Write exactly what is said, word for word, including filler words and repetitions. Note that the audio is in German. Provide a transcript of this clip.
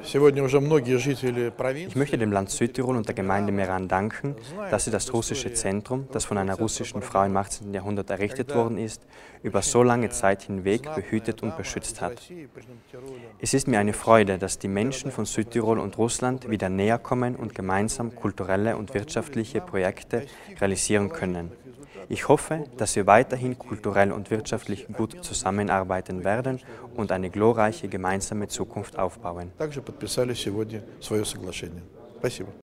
Ich möchte dem Land Südtirol und der Gemeinde Meran danken, dass sie das russische Zentrum, das von einer russischen Frau im achtzehnten Jahrhundert errichtet worden ist, über so lange Zeit hinweg behütet und beschützt hat. Es ist mir eine Freude, dass die Menschen von Südtirol und Russland wieder näher kommen und gemeinsam kulturelle und wirtschaftliche Projekte realisieren können. Ich hoffe, dass wir weiterhin kulturell und wirtschaftlich gut zusammenarbeiten werden und eine glorreiche gemeinsame Zukunft aufbauen.